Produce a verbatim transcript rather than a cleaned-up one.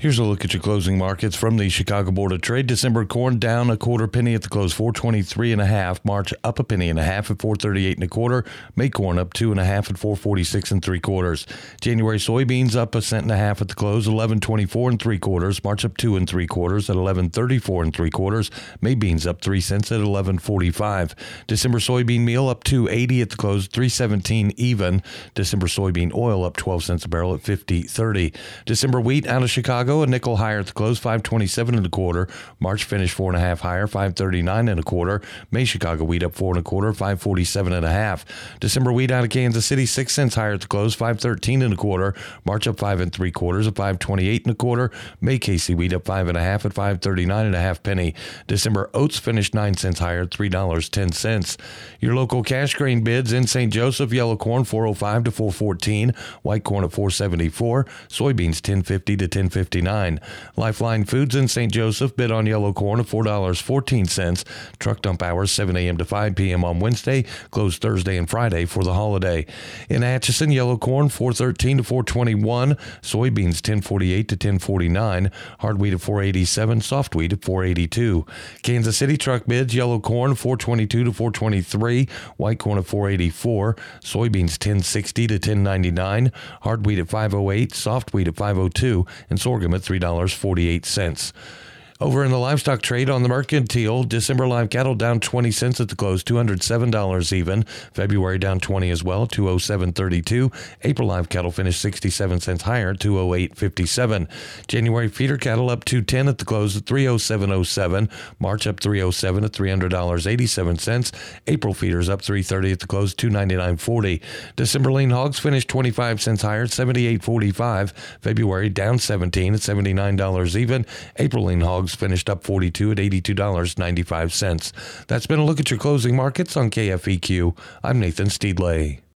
Here's a look at your closing markets from the Chicago Board of Trade. December corn down a quarter penny at the close, four twenty-three and a half. March up a penny and a half at four thirty-eight and a quarter. May corn up two and a half at four forty-six and three quarters. January soybeans up a cent and a half at the close, eleven twenty-four and three quarters. March up two and three quarters at eleven thirty-four and three quarters. May beans up three cents at eleven forty-five. December soybean meal up two eighty at the close, three seventeen even. December soybean oil up twelve cents a barrel at fifty thirty. December wheat out of Chicago, a nickel higher at the close, five twenty-seven and a quarter. March finished four and a half higher, five thirty-nine and a quarter. May Chicago wheat up four and a quarter, five forty-seven and a half. December wheat out of Kansas City, six cents higher at the close, five thirteen and a quarter. March up five and three quarters at five twenty-eight and a quarter. May K C wheat up five and a half at five thirty-nine and a half penny. December oats finished nine cents higher at three dollars and ten cents. Your local cash grain bids in Saint Joseph: yellow corn four oh five to four fourteen, white corn at four seventy-four, soybeans ten fifty to ten fifty-nine. Lifeline Foods in Saint Joseph bid on yellow corn at four dollars and fourteen cents. Truck dump hours seven a.m. to five p.m. on Wednesday, closed Thursday and Friday for the holiday. In Atchison, yellow corn four thirteen to four twenty-one, soybeans ten forty-eight to ten forty-nine, hard wheat at four eighty-seven, soft wheat at four eighty-two. Kansas City truck bids: yellow corn four twenty-two to four twenty-three, white corn at four eighty-four, soybeans ten sixty to ten ninety-nine, hard wheat at five oh eight, soft wheat at five oh two, and sorghum at three dollars and forty-eight cents. Over in the livestock trade on the Mercantile, December live cattle down twenty cents at the close, two hundred seven dollars even. February down twenty as well, two oh seven thirty-two. April live cattle finished sixty-seven cents higher, two oh eight fifty-seven. January feeder cattle up two ten at the close at three oh seven oh seven. March up three oh seven at three hundred dollars and eighty-seven cents. April feeders up three thirty at the close, two ninety-nine forty. December lean hogs finished twenty-five cents higher at seventy-eight forty-five. February down seventeen at seventy-nine dollars even. April lean hogs finished up forty-two at eighty-two dollars and ninety-five cents. That's been a look at your closing markets on K F E Q. I'm Nathan Steedley.